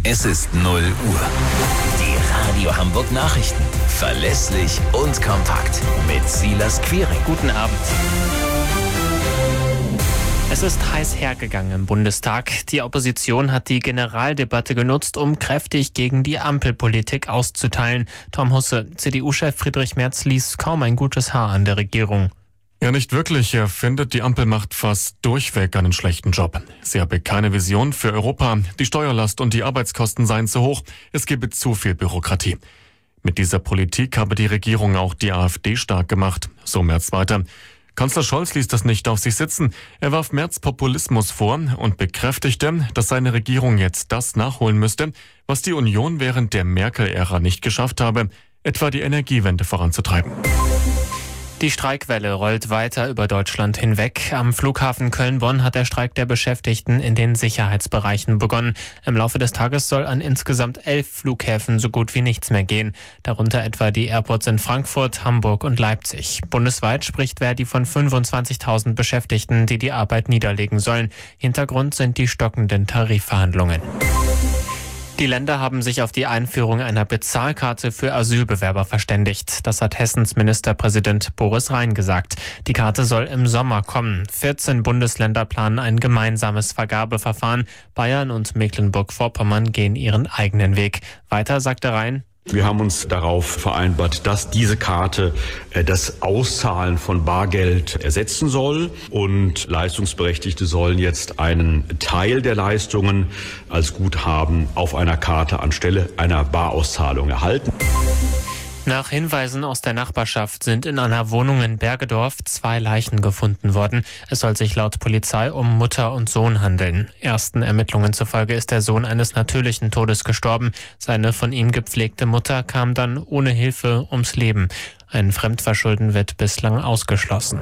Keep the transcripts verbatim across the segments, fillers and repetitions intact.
Es ist null Uhr. Die Radio Hamburg Nachrichten. Verlässlich und kompakt. Mit Silas Quiring. Guten Abend. Es ist heiß hergegangen im Bundestag. Die Opposition hat die Generaldebatte genutzt, um kräftig gegen die Ampelpolitik auszuteilen. Tom Husse, C D U-Chef Friedrich Merz ließ kaum ein gutes Haar an der Regierung. Ja, nicht wirklich. Er findet, die Ampel macht fast durchweg einen schlechten Job. Sie habe keine Vision für Europa. Die Steuerlast und die Arbeitskosten seien zu hoch. Es gebe zu viel Bürokratie. Mit dieser Politik habe die Regierung auch die AfD stark gemacht. So Merz weiter. Kanzler Scholz ließ das nicht auf sich sitzen. Er warf Merz Populismus vor und bekräftigte, dass seine Regierung jetzt das nachholen müsste, was die Union während der Merkel-Ära nicht geschafft habe, etwa die Energiewende voranzutreiben. Die Streikwelle rollt weiter über Deutschland hinweg. Am Flughafen Köln-Bonn hat der Streik der Beschäftigten in den Sicherheitsbereichen begonnen. Im Laufe des Tages soll an insgesamt elf Flughäfen so gut wie nichts mehr gehen. Darunter etwa die Airports in Frankfurt, Hamburg und Leipzig. Bundesweit spricht Verdi von fünfundzwanzigtausend Beschäftigten, die die Arbeit niederlegen sollen. Hintergrund sind die stockenden Tarifverhandlungen. Die Länder haben sich auf die Einführung einer Bezahlkarte für Asylbewerber verständigt. Das hat Hessens Ministerpräsident Boris Rhein gesagt. Die Karte soll im Sommer kommen. vierzehn Bundesländer planen ein gemeinsames Vergabeverfahren. Bayern und Mecklenburg-Vorpommern gehen ihren eigenen Weg. Weiter sagte Rhein: Wir haben uns darauf vereinbart, dass diese Karte das Auszahlen von Bargeld ersetzen soll und Leistungsberechtigte sollen jetzt einen Teil der Leistungen als Guthaben auf einer Karte anstelle einer Barauszahlung erhalten. Nach Hinweisen aus der Nachbarschaft sind in einer Wohnung in Bergedorf zwei Leichen gefunden worden. Es soll sich laut Polizei um Mutter und Sohn handeln. Ersten Ermittlungen zufolge ist der Sohn eines natürlichen Todes gestorben. Seine von ihm gepflegte Mutter kam dann ohne Hilfe ums Leben. Ein Fremdverschulden wird bislang ausgeschlossen.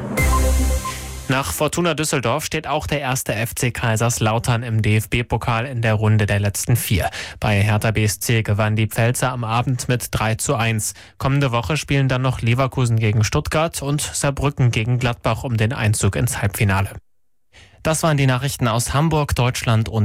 Nach Fortuna Düsseldorf steht auch der erste F C Kaiserslautern im D F B-Pokal in der Runde der letzten vier. Bei Hertha B S C gewann die Pfälzer am Abend mit drei zu eins. Kommende Woche spielen dann noch Leverkusen gegen Stuttgart und Saarbrücken gegen Gladbach um den Einzug ins Halbfinale. Das waren die Nachrichten aus Hamburg, Deutschland und